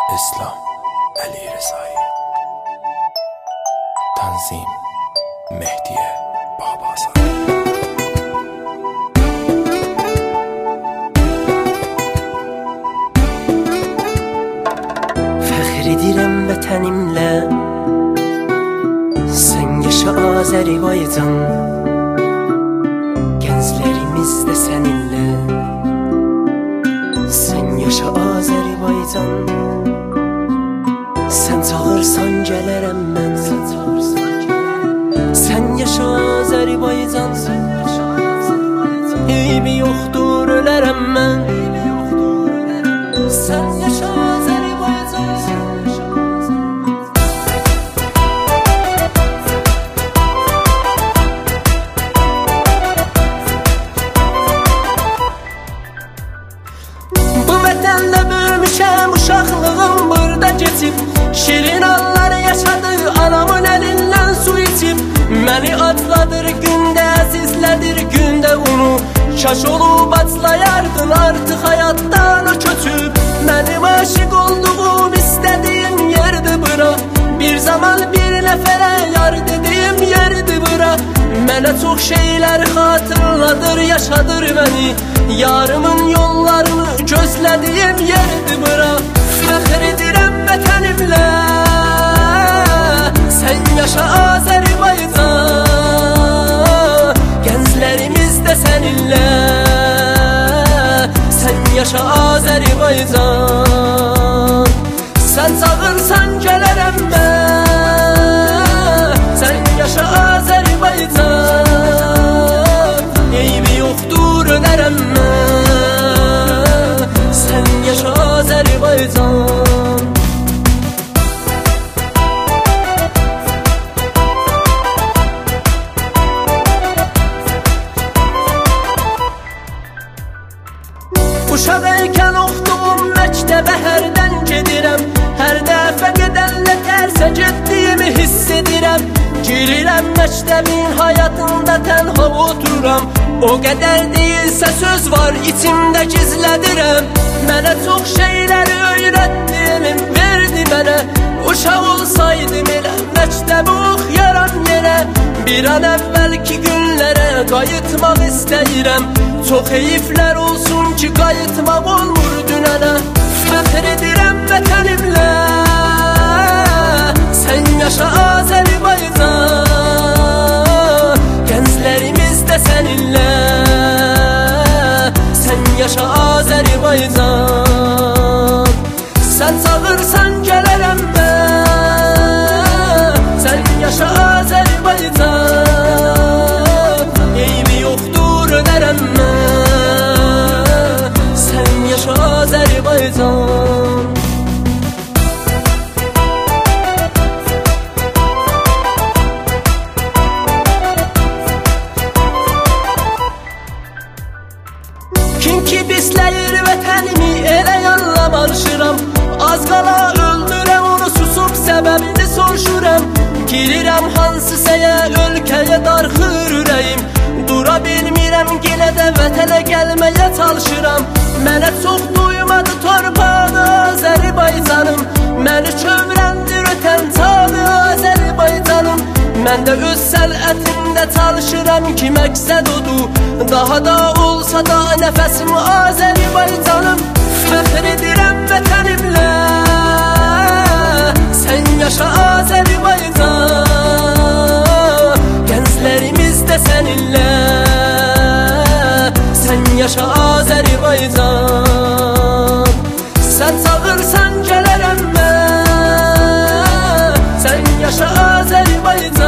اسلام علی رضایی. تنظیم مهدی بابازاده. Fəxr edirəm vətənimlə, sən yaşa Azərbaycan. Gənclərimiz də səninlə, sən yaşa Azərbaycan. Sən çağırsan gələrəm mən, sən yaşa Azərbaycan. Eybi yoxdur ölərəm mən, sən yaşa Azərbaycan. Bu vətəndə böyümüşəm, uşaqlığım burada keçib. Şirin anlar yaşadı, anamın əlindən su içib. Məni adladır gündə, əzizlədir gündə unu. Kaş olub açlayardın artıq həyatdan köçüb. Mənim aşıq olduğum istədiyim yerdir bura. Bir zaman bir nəfərə yar dediyim yerdir bura. Mənə çox şeylər xatırladır, yaşadır məni. Yarımın yollarını gözlədiyim yerdir bura. Fəxr edirəm vətənimlə, sən yaşa Azərbaycan. Gənclərimiz də səninlə, sən yaşa Azərbaycan. Sən çağırsan gələrəm mən, sən yaşa Azərbaycan. Eybi yoxdur ölərəm mən, sən yaşa Azərbaycan. Uşaq eykən oxduğum məktəbə hərdən gedirəm. Hər dəfə qədərlə tərsə getdiyimi hiss edirəm. Girirəm məktəbin həyatında tənha oturam. O qədər deyilsə söz var içimdə gizlədirəm. Mənə çox şeyləri öyrətdi elim, verdi mənə. Uşaq olsaydım elə məktəbi oxuyaram yenə. Bir an əvvəlki günlərə qayıtmaq istəyirəm. Çox heyiflər olsun ki qayıtmaq olmur dünənə. Fəxr edirəm vətənimlə, sən yaşa Azərbaycan. Gənclərimiz də səninlə, sən yaşa Azərbaycan. Sən çağırsan gələrəm mən, sən yaşa Azərbaycan. Eybi yoxdur ölərəm mən, sən yaşa Azərbaycan. Kim ki pisləyir vətənimi elə yanlam alışıram. Az qala öldürəm onu, susub səbəbini soruşuram. Girirəm hansısəyə ölkəyə darxır ürəyim. Dura bilmirəm yenə də vətənə gəlməyə çalışıram. Mənə çox duymadı torpağı Azərbaycanım. Məni kövrəndir ötən çağı Azərbaycanım. Mən də öz sələtində çalışıram ki məqsəd odur. Daha da olsa da nəfəsim Azərbaycanım. Fəxr edirəm vətənimlə, sən yaşa Azərbaycan. Gənclərimiz də səninlə, sən yaşa Azərbaycan. Sən çağırsan gələrəm mən, sən yaşa Azərbaycan.